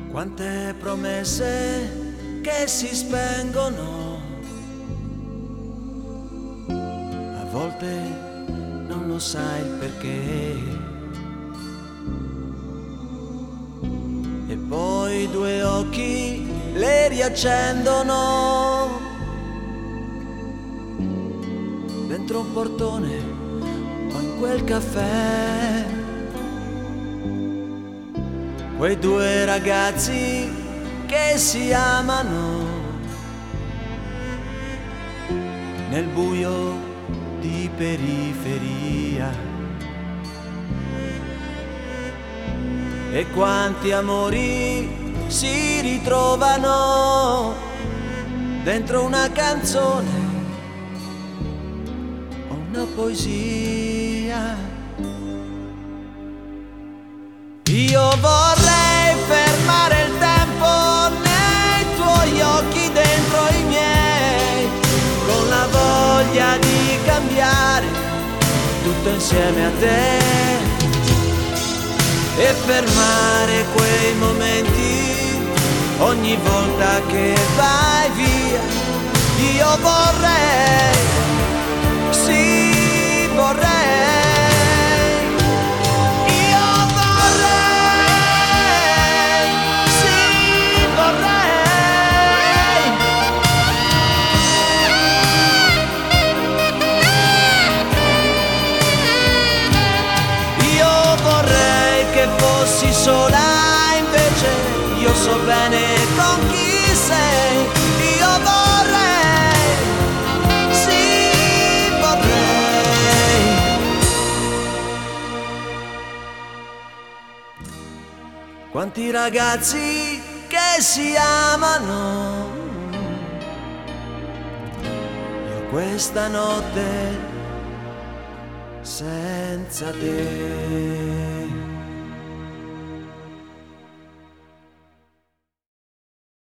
Quante promesse che si spengono, a volte non lo sai il perché. E poi due occhi le riaccendono dentro un portone o in quel caffè. Quei due ragazzi che si amano nel buio di periferia. E quanti amori si ritrovano dentro una canzone o una poesia. Io vorrei fermare il tempo nei tuoi occhi, dentro i miei, con la voglia di cambiare tutto insieme a te, e fermare quei momenti ogni volta che vai via. Io vorrei, sì vorrei. Fossi sola, invece io so bene con chi sei. Io vorrei, sì vorrei. Quanti ragazzi che si amano, io questa notte senza te.